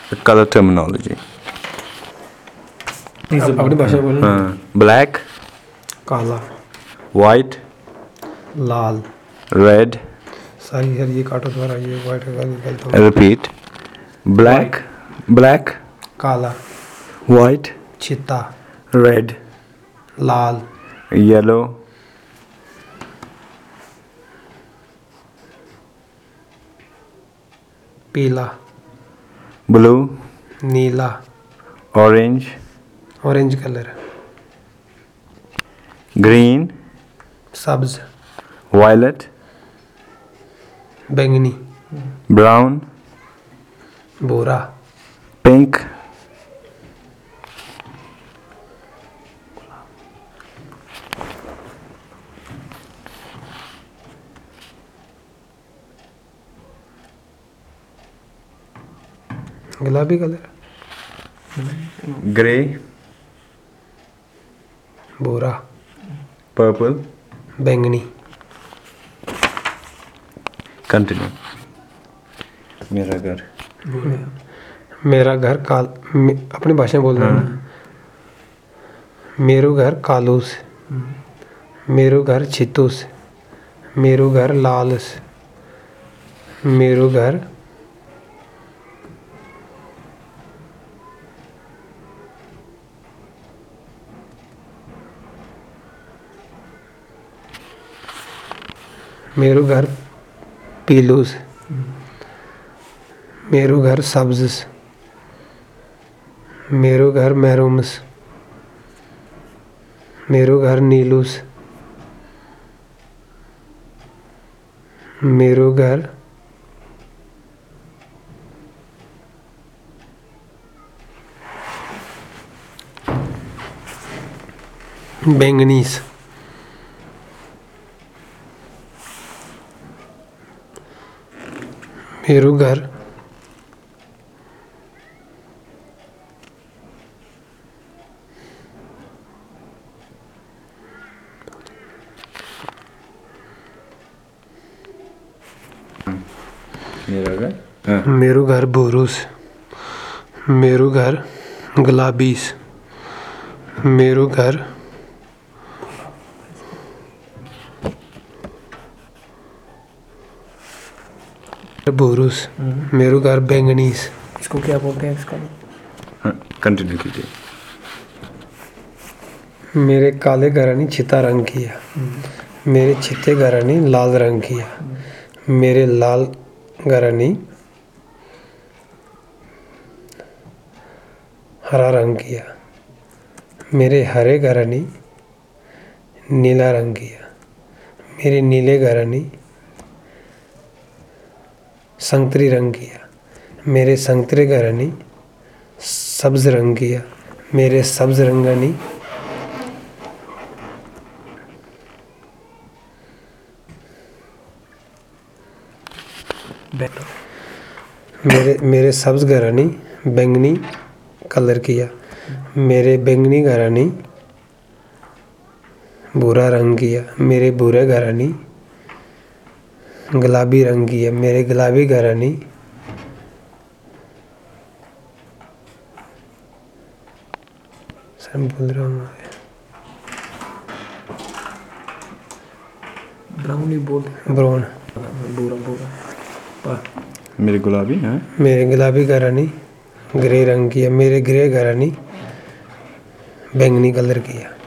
The color terminology. अपनी भाषा बोलना। Black, काला, white, लाल, red. सारी ये काटो दोबारा, ये व्हाइट का निकलता हूँ। Repeat. Black, black, काला, white, चित्ता, red, लाल, yellow, पीला, blue, नीला, orange, ऑरेंज कलर, green, सब्ज, violet, बैंगनी, brown, भूरा, pink, गुलाबी कलर, grey, भूरा, purple. बैंगनी, Continue. मेरा घर. मेरा घर अपनी भाषा में बोलना है। मेरो घर कालूस, मेरो घर चितूस, मेरो घर लालस, मेरो घर मेरो घर पीलूस, मेरो घर सब्जस, मेरो घर मैरूमस, मेरो घर नीलूस, मेरो घर बैंगनीस, मेरो घर मेरो घर बोरूस, मेरो घर गुलाबीस, मेरो घर बोरूस, मेरो घर बैंगनीस। इसको क्या बोलते हैं इसका? कंटिन्यू कीजिए. मेरे काले घरानी चिता रंग किया, मेरे चित्ते घरानी लाल रंग किया, मेरे लाल घरानी हरा रंग किया, मेरे हरे घरानी नीला रंग किया, मेरे नीले घरानी संतरी रंग किया, मेरे संतरे घरानी सब्ज रंग किया, मेरे सब्ज रंगानी मेरे सब्ज घरानी बैंगनी कलर किया, मेरे बैंगनी घरानी भूरा रंग किया, मेरे भूरे घरानी गुलाबी रंग किया, मेरे गुलाबी घरानी बोल रहा हूँ ब्राउनी बोलते ब्राउन। भूरा भूरा। मेरे गुलाबी हैं. मेरे गुलाबी घरानी ग्रे रंग किया, मेरे ग्रे घरानी बैंगनी कलर किया।